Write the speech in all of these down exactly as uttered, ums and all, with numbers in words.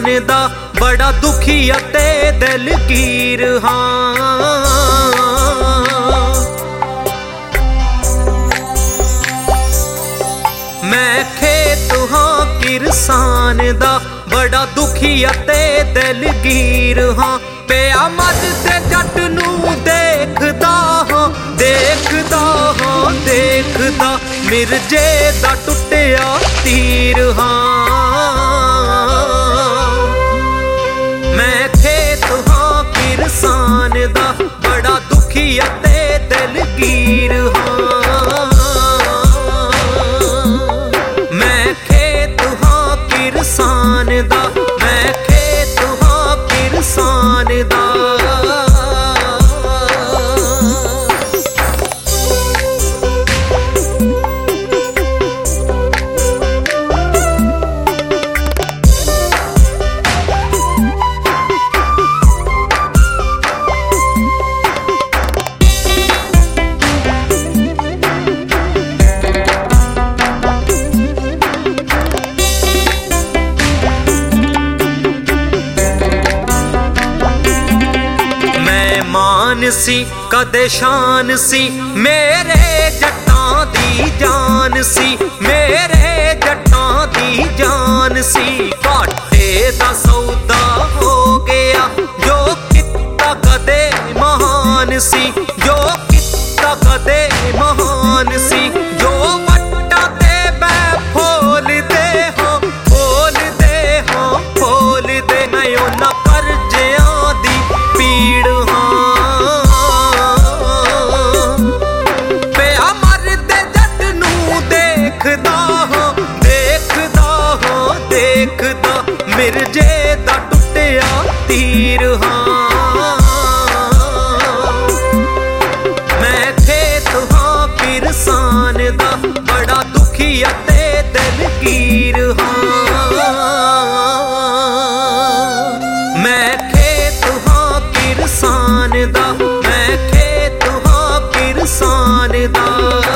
किसान दा बड़ा दुखी अते दिलगीर हाँ। मैं खेत हाँ किसान दा बड़ा दुखी अते दिलगीर हाँ। पिया मज ते जट नूं देखदा हाँ, देखदा हाँ देखदा मिर्जे दा टुटिया तीर हाँ। मैं खेत हाँ किसान दा बड़ा दुखी अते दिलगीर हाँ। मैं खेत हाँ किसान दा, मैं खेत हाँ किसान दा। मान सी कदे शान सी मेरे जट्टां दी जान सी, मेरे जट्टां दी जान सी। घाटे दा सौदा हो गया जो कित्ता कदे महान सी, जो कित्ता कदे महान सी। जो वट्टा ते मैं फोल दे हाँ, फोल दे हाँ फोल दे। मैं उन्हां करजियां दी पीड़ हाँ। मिर्जे दा टुटिया तीर हाँ। मैं खेत हाँ किसान दा बड़ा दुखी अते दिलगीर हाँ। मैं खेत हाँ किसान दा, मैं खेत हाँ किसान दा।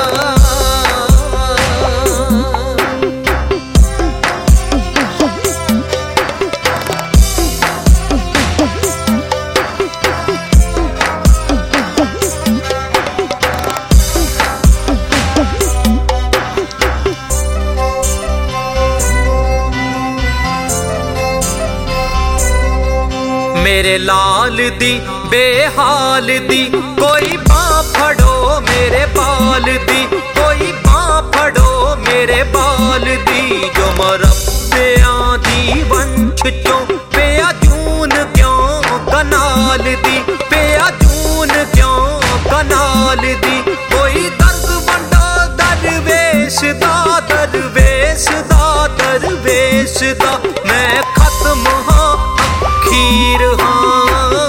मेरे लाल दी बेहाल दी कोई बाँ फड़ो मेरे बाल दी, कोई बाँ फड़ो मेरे बाल दी। जो मरब्बियां दी वंश चों पिया जून क्यों कनाल दी, पिया जून क्यों कनाल दी। कोई दर्द वंडो दरवेश दा, दरवेश दा दरवेश दा। मैं खत्म हाँ खीर हाँ।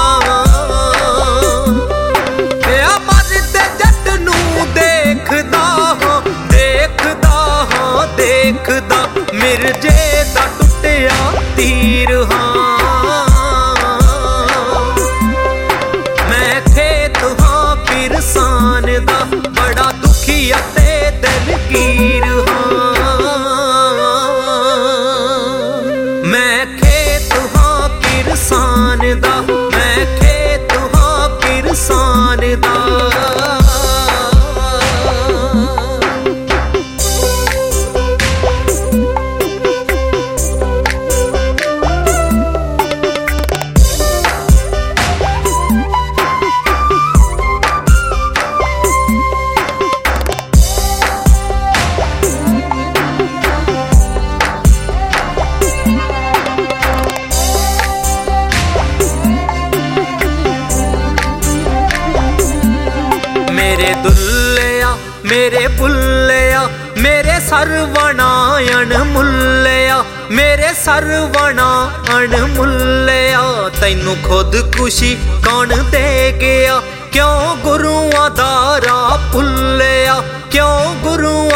पिया मरदे जट नूं देखदा हाँ, देखदा हाँ देखदा मिर्जे दा टुटिया तीर हाँ। मैं खेत हाँ किसान दा बड़ा दुखी अते दिलगीर हाँ। मैं खेत हाँ किसान दा, मैं खेत हाँ किसान दा। मेरे दुल्लिया मेरे बुल्लिया मेरे सरवणायण मुल्लिया, मेरे सरवणायण मुल्लिया। तैनू खुद खुशी कौन दे गया, क्यों गुरुआं दा राह भुल्लिया, क्यों गुरुआं